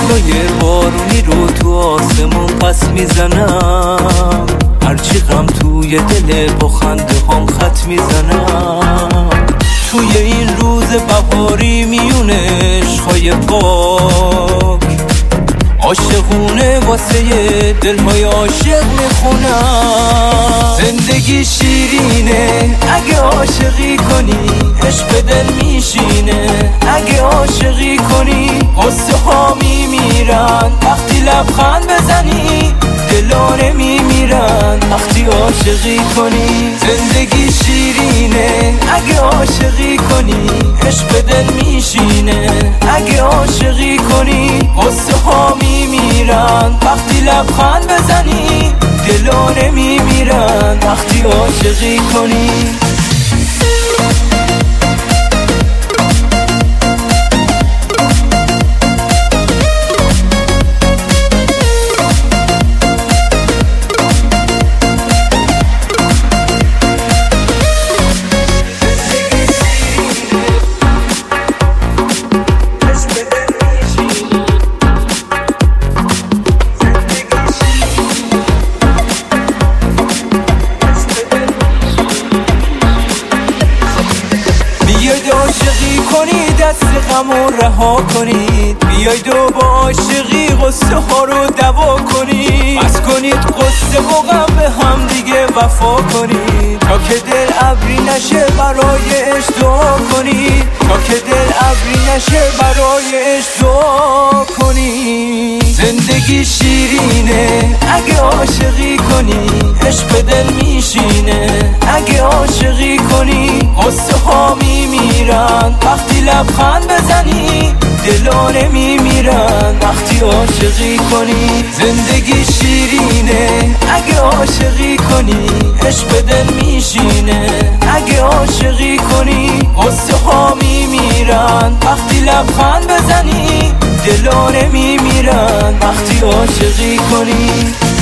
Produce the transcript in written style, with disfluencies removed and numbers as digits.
ابرای بارونی رو تو آسمون پس میزنم، هرچی غم توی دل با خنده هم خط میزنم. توی این روز بهاری میونه عشقای پاک، عاشقونه واسه دلهای عاشق میخونم. زندگی شیرینه اگه عاشقی کنی، عشق دل میشینه اگه عاشقی کنی. غصه ها میمیرن وقتی لبخند بزنی، دلانه میمیرن وقتی عاشقی کنی. زندگی شیرینه اگه عاشقی کنی، عشق دل میشینه اگه عاشقی کنی. غصه ها میمیرن وقتی لبخند بزنی، دلانه میمیرن وقتی عاشقی کنی. بیاید عاشقی کنید دست غمو رها کنید، بیاید و با عاشقی غصه ها رو دوا کنید. بس کنید غصه و غم به هم دیگه وفا کنید، تا که دل ابری نشه برای عشق دعا کنید، تا که دل ابری نشه برای عشق دعا کنید. زندگی شیرینه اگه عاشقی کنی، عشق دل میشینه اگه عاشقی کنی. غصه ها میمیرن وقتی لبخند بزنی، دلانه میمیرن وقتی عاشقی کنی. زندگی شیرینه اگه عاشقی کنی، عشق دل میشینه اگه عاشقی کنی. غصه ها میمیرن وقتی لبخند بزنی، دلانه میمیرن وقتی عاشقی کنی.